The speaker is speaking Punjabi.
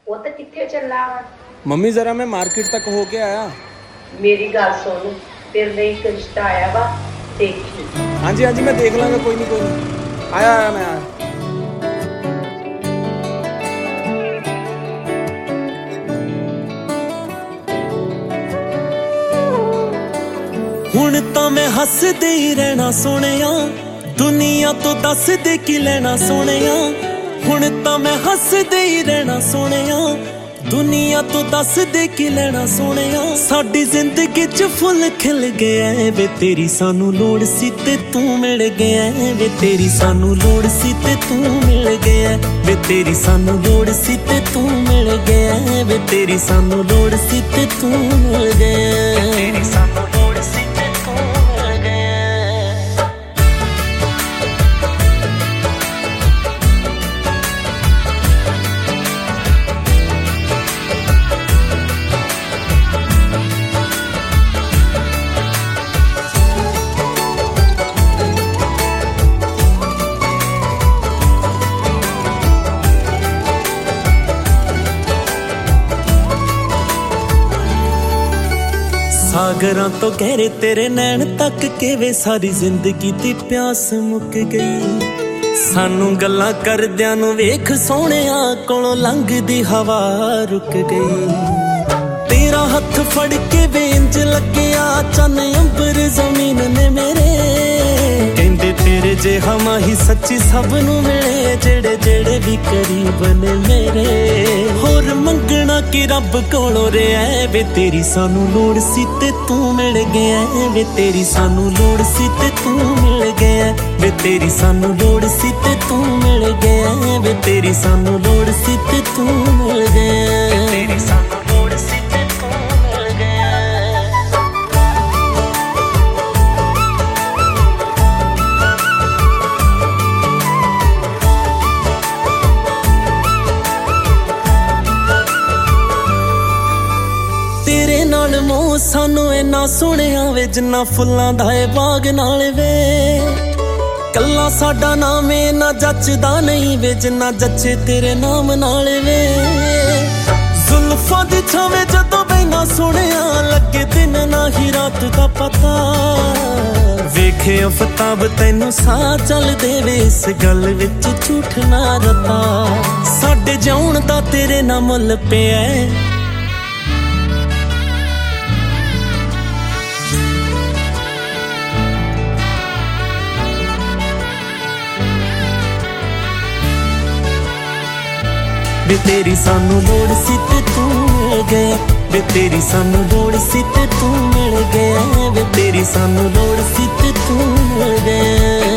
ਪੁੱਤ ਕਿੱਥੇ ਚੱਲਾ ਵਾ? ਮੰਮੀ ਜ਼ਰਾ ਮੈਂ ਮਾਰਕੀਟ ਤੱਕ ਹੋ ਕੇ ਆਇਆ। ਮੇਰੀ ਗੱਲ ਸੁਣ, ਤੇਰੇ ਲਈ ਇੱਕ ਰਿਸ਼ਤਾ ਆਇਆ ਵਾ, ਦੇਖੀ। ਹਾਂਜੀ ਹਾਂਜੀ ਮੈਂ ਦੇਖ ਲਾਂਗਾ, ਕੋਈ ਨਹੀਂ ਆਇਆ ਮੈਂ ਆਇਆ। ਹੁਣ ਤਾਂ ਮੈਂ ਹੱਸਦੇ ਹੀ ਰਹਿਣਾ ਸੋਹਣਿਆ, ਦੁਨੀਆ ਤੋਂ ਦੱਸ ਦੇ ਕੀ ਲੈਣਾ ਸੋਹਣਿਆ। ਹੁਣ ਤਾਂ ਮੈਂ ਹੱਸਦੇ ਹੀ ਰਹਿਣਾ ਸੋਹਣਿਆ, ਦੁਨੀਆ ਤੋਂ ਦੱਸ ਦੇ ਕੀ ਲੈਣਾ ਸੋਹਣਿਆ। ਸਾਡੀ ਜ਼ਿੰਦਗੀ 'ਚ ਫੁੱਲ ਖਿਲ ਗਿਆ ਵੇ, ਤੇਰੀ ਸਾਨੂੰ ਲੋੜ ਸੀ ਤੇ ਤੂੰ ਮਿਲ ਗਿਆ ਵੇ। ਤੇਰੀ ਸਾਨੂੰ ਲੋੜ ਸੀ ਤੇ ਤੂੰ ਮਿਲ ਗਿਆ ਵੇ। ਤੇਰੀ ਸਾਨੂੰ ਲੋੜ ਸੀ ਤੇ ਤੂੰ ਮਿਲ ਗਿਆ ਵੇ। ਤੇਰੀ ਸਾਨੂੰ ਲੋੜ ਸੀ ਤੇ ਤੂੰ ਮਿਲ ਗਿਆ। ਤੇਰੀ ਸਾਨੂੰ ਲੋੜ ਸੀ ਤੇ ਤੂੰ ਮਿਲ ਗਿਆ। ਸਾਗਰਾਂ ਤੋਂ ਗਹਿਰੇ ਤੇਰੇ ਨੈਣ ਤੱਕ ਕੇ ਵੇ, ਸਾਰੀ ਜ਼ਿੰਦਗੀ ਦੀ ਪਿਆਸ ਮੁੱਕ ਗਈ। ਸਾਨੂੰ ਗੱਲਾਂ ਕਰਦਿਆਂ ਨੂੰ ਵੇਖ ਸੋਹਣਿਆ, ਕੋਲੋਂ ਲੰਘਦੀ ਹਵਾ ਰੁਕ ਗਈ। ਤੇਰਾ ਹੱਥ ਫੜ ਕੇ ਵੇ ਇੰਜ ਲੱਗਿਆ, ਚੰਨ ਅੰਬਰ ਜ਼ਮੀਨ ਨੇ ਮੇਰੇ। ਕਹਿੰਦੇ ਤੇਰੇ ਜਿਹਾ ਮਾਹੀ ਸੱਚੀ ਸਭ ਨੂੰ ਮਿਲੇ, ਜਿਹੜੇ ਜਿਹੜੇ ਵੀ ਕਰੀਬ ਨੇ ਮੇਰੇ। ਹੋਰ ਮੰਗਣਾ ਕਿ ਰੱਬ ਕੋਲੋਂ ਰਿਹਾ ਵੇ, ਤੇਰੀ ਸਾਨੂੰ ਲੋੜ ਸੀ ਤੇ ਤੂੰ ਮਿਲ ਗਿਆ ਵੇ। ਤੇਰੀ ਸਾਨੂੰ ਲੋੜ ਸੀ ਤੇ ਤੂੰ ਮਿਲ ਗਿਆ ਵੇ। ਤੇਰੀ ਸਾਨੂੰ ਲੋੜ ਸੀ ਤੇ ਤੂੰ ਮਿਲ ਗਿਆ ਵੇ। ਤੇਰੀ ਸਾਨੂੰ ਲੋੜ ਸੀ ਤੇ ਤੂੰ ਮਿਲ ਗਿਆ। ਤੇਰੀ ਸਾਨੂੰ ਲੋੜ ਸੀ ਤੇ ਤੂੰ ਮਿਲ ਗਿਆ। ਤੇਰੇ ਨਾਲ ਮੋਹ ਸਾਨੂੰ ਇੰਨਾ ਸੋਹਣਿਆ ਵੇ, ਜਿੰਨਾ ਫੁੱਲਾਂ ਦਾ ਏ ਬਾਗ ਨਾਲ ਵੇ। ਕੱਲਾ ਸਾਡਾ ਨਾਮ ਏ ਨਾ ਜੱਚਦਾ ਨਹੀਂ ਵੇ, ਜਿੰਨਾ ਜੱਚੇ ਤੇਰੇ ਨਾਮ ਨਾਲ ਵੇ। ਜ਼ੁਲਫਾਂ ਦੀ ਛਾਵੇਂ ਜਦੋਂ ਬੈਨਾ ਸੋਹਣਿਆ, ਲੱਗੇ ਦਿਨ ਨਾ ਹੀ ਰਾਤ ਦਾ ਪਤਾ। ਵੇਖੇ ਅਫਤਾਬ ਤੈਨੂੰ ਸਾਹ ਚੱਲਦੇ ਵੇ, ਇਸ ਗੱਲ ਵਿੱਚ ਝੂਠ ਨਾ ਰਤਾ। ਸਾਡੇ ਜਿਉਣ ਦਾ ਤੇਰੇ ਨਾਲ ਮੁੱਲ ਪਿਆ। ਵੇ ਤੇਰੀ ਸਾਨੂੰ ਲੋੜ ਸੀ ਤੇ ਤੂੰ ਮਿਲ ਗਿਆ ਵੇ। ਤੇਰੀ ਸਾਨੂੰ ਲੋੜ ਸੀ ਤੇ ਤੂੰ ਮਿਲ ਗਿਆ ਵੇ। ਤੇਰੀ ਸਾਨੂੰ ਲੋੜ ਸੀ ਤੇ ਤੂੰ ਮਿਲ ਗਿਆ।